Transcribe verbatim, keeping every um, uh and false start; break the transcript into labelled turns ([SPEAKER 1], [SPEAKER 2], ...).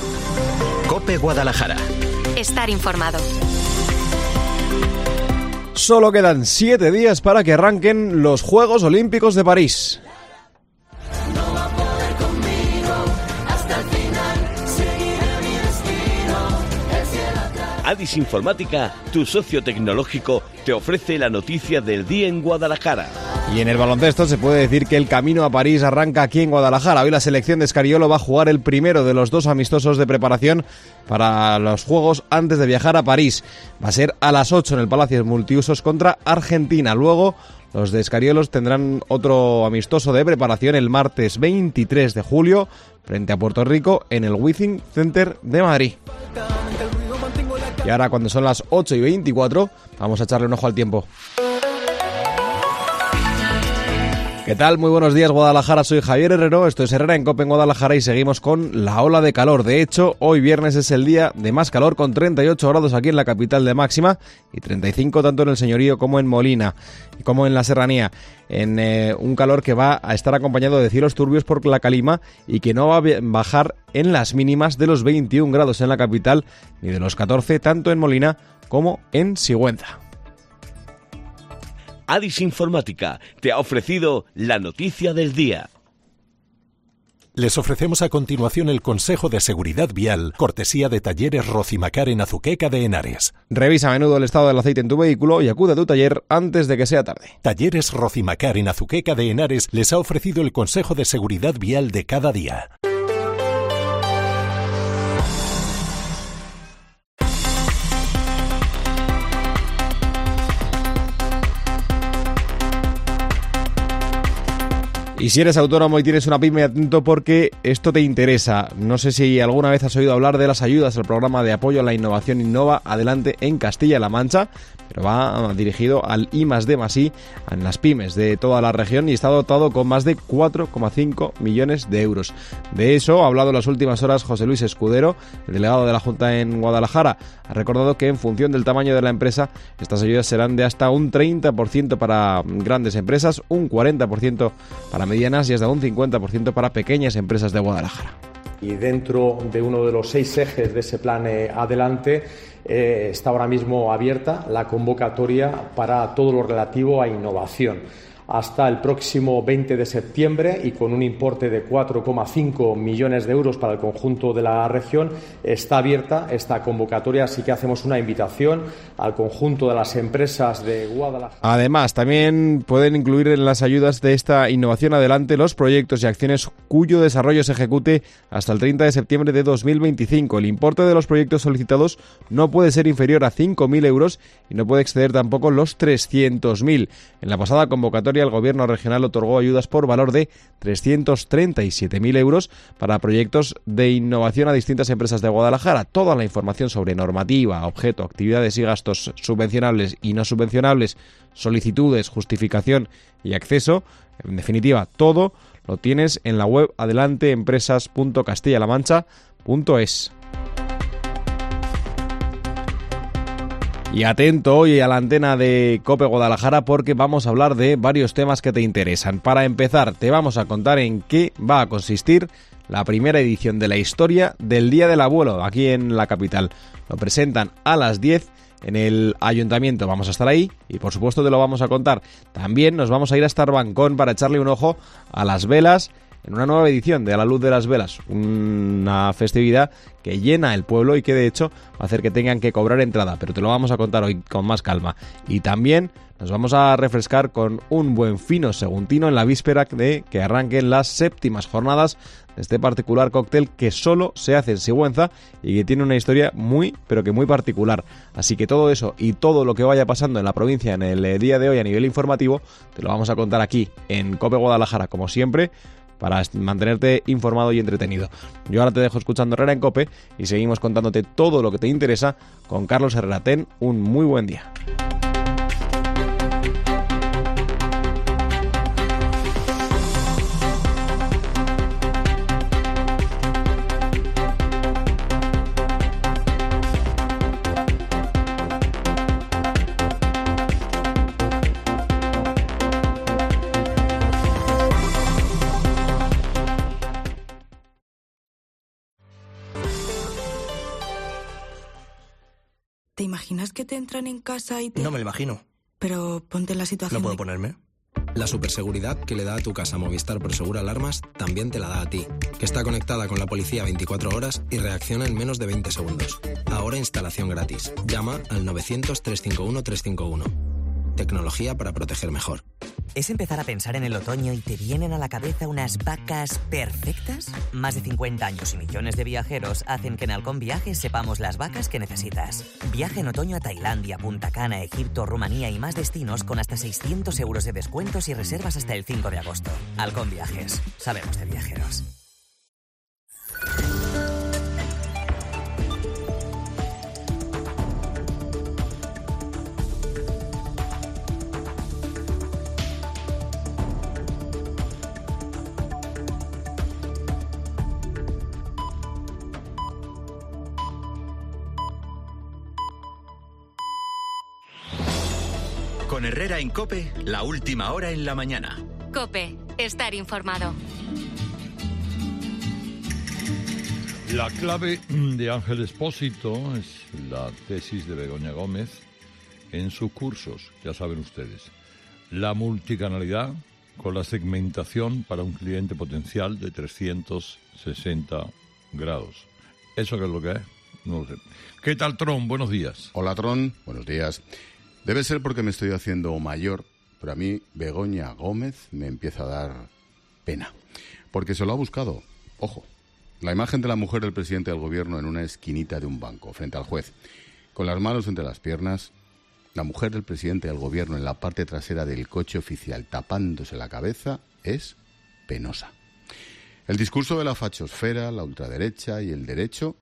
[SPEAKER 1] COPE Guadalajara.
[SPEAKER 2] Estar informado.
[SPEAKER 3] Solo quedan siete días para que arranquen los Juegos Olímpicos de París.
[SPEAKER 4] Adis Informática, tu socio tecnológico, te ofrece la noticia del día en Guadalajara.
[SPEAKER 3] Y en el baloncesto se puede decir que el camino a París arranca aquí en Guadalajara. Hoy la selección de Escariolo va a jugar el primero de los dos amistosos de preparación para los Juegos antes de viajar a París. Va a ser a las ocho en el Palacio Multiusos contra Argentina. Luego los de Escariolos tendrán otro amistoso de preparación el martes veintitrés de julio frente a Puerto Rico en el Withing Center de Madrid. Y ahora, cuando son las ocho y veinticuatro, vamos a echarle un ojo al tiempo. ¿Qué tal? Muy buenos días, Guadalajara. Soy Javier Herrero, esto es Herrera en COPE en Guadalajara y seguimos con la ola de calor. De hecho, hoy viernes es el día de más calor, con treinta y ocho grados aquí en la capital de máxima y treinta y cinco tanto en el Señorío como en Molina, como en la Serranía. En eh, un calor que va a estar acompañado de cielos turbios por la calima y que no va a bajar en las mínimas de los veintiún grados en la capital ni de los catorce tanto en Molina como en Sigüenza.
[SPEAKER 4] Adis Informática te ha ofrecido la noticia del día.
[SPEAKER 5] Les ofrecemos a continuación el consejo de seguridad vial, cortesía de Talleres Rocimacar en Azuqueca de Henares.
[SPEAKER 3] Revisa a menudo el estado del aceite en tu vehículo y acude a tu taller antes de que sea tarde.
[SPEAKER 5] Talleres Rocimacar en Azuqueca de Henares les ha ofrecido el consejo de seguridad vial de cada día.
[SPEAKER 3] Y si eres autónomo y tienes una pyme, atento porque esto te interesa. No sé si alguna vez has oído hablar de las ayudas al programa de apoyo a la innovación Innova Adelante en Castilla-La Mancha, pero va dirigido al I más D más I en las pymes de toda la región y está dotado con más de cuatro coma cinco millones de euros. De eso ha hablado en las últimas horas José Luis Escudero, el delegado de la Junta en Guadalajara. Ha recordado que en función del tamaño de la empresa, estas ayudas serán de hasta un treinta por ciento para grandes empresas, un cuarenta por ciento para medianas y hasta un cincuenta por ciento para pequeñas empresas de Guadalajara.
[SPEAKER 6] Y dentro de uno de los seis ejes de ese plan eh, Adelante eh, está ahora mismo abierta la convocatoria para todo lo relativo a innovación. Hasta el próximo veinte de septiembre y con un importe de cuatro coma cinco millones de euros para el conjunto de la región está abierta esta convocatoria, así que hacemos una invitación al conjunto de las empresas de Guadalajara.
[SPEAKER 3] Además, también pueden incluir en las ayudas de esta innovación adelante los proyectos y acciones cuyo desarrollo se ejecute hasta el treinta de septiembre de dos mil veinticinco. El importe de los proyectos solicitados no puede ser inferior a cinco mil euros y no puede exceder tampoco los trescientos mil. En la pasada convocatoria el Gobierno regional otorgó ayudas por valor de trescientos treinta y siete mil euros para proyectos de innovación a distintas empresas de Guadalajara. Toda la información sobre normativa, objeto, actividades y gastos subvencionables y no subvencionables, solicitudes, justificación y acceso, en definitiva, todo lo tienes en la web adelanteempresas punto castilla la mancha punto es. Y atento hoy a la antena de COPE Guadalajara porque vamos a hablar de varios temas que te interesan. Para empezar, te vamos a contar en qué va a consistir la primera edición de la historia del Día del Abuelo aquí en la capital. Lo presentan a las diez en el ayuntamiento. Vamos a estar ahí y por supuesto te lo vamos a contar. También nos vamos a ir hasta Arbancón para echarle un ojo a las velas en una nueva edición de A la Luz de las Velas, una festividad que llena el pueblo y que de hecho va a hacer que tengan que cobrar entrada, pero te lo vamos a contar hoy con más calma. Y también nos vamos a refrescar con un buen fino seguntino en la víspera de que arranquen las séptimas jornadas de este particular cóctel que solo se hace en Sigüenza y que tiene una historia muy, pero que muy particular. Así que todo eso y todo lo que vaya pasando en la provincia en el día de hoy a nivel informativo, te lo vamos a contar aquí en COPE Guadalajara, como siempre, para mantenerte informado y entretenido. Yo ahora te dejo escuchando Herrera en COPE y seguimos contándote todo lo que te interesa con Carlos Herrera. Ten un muy buen día.
[SPEAKER 1] ¿Te imaginas que te entran en casa y te...?
[SPEAKER 2] No me lo imagino.
[SPEAKER 1] Pero ponte en la situación...
[SPEAKER 2] ¿No puedo
[SPEAKER 1] de...
[SPEAKER 2] ponerme?
[SPEAKER 7] La superseguridad que le da a tu casa Movistar Prosegur Alarmas también te la da a ti, que está conectada con la policía veinticuatro horas y reacciona en menos de veinte segundos. Ahora instalación gratis. Llama al novecientos, trescientos cincuenta y uno, trescientos cincuenta y uno. Tecnología para proteger mejor.
[SPEAKER 8] ¿Es empezar a pensar en el otoño y te vienen a la cabeza unas vacas perfectas? Más de cincuenta años y millones de viajeros hacen que en Halcón Viajes sepamos las vacas que necesitas. Viaja en otoño a Tailandia, Punta Cana, Egipto, Rumanía y más destinos con hasta seiscientos euros de descuentos y reservas hasta el cinco de agosto. Halcón Viajes. Sabemos de viajeros.
[SPEAKER 9] Con Herrera en COPE, la última hora en la mañana.
[SPEAKER 10] COPE, estar informado.
[SPEAKER 11] La clave de Ángel Expósito es la tesis de Begoña Gómez en sus cursos, ya saben ustedes. La multicanalidad con la segmentación para un cliente potencial de trescientos sesenta grados. ¿Eso qué es lo que es? No lo sé. ¿Qué tal, Tron? Buenos días.
[SPEAKER 12] Hola, Tron. Buenos días. Debe ser porque me estoy haciendo mayor, pero a mí Begoña Gómez me empieza a dar pena. Porque se lo ha buscado. Ojo, la imagen de la mujer del presidente del gobierno en una esquinita de un banco, frente al juez, con las manos entre las piernas, la mujer del presidente del gobierno en la parte trasera del coche oficial tapándose la cabeza, es penosa. El discurso de la fachosfera, la ultraderecha y el derecho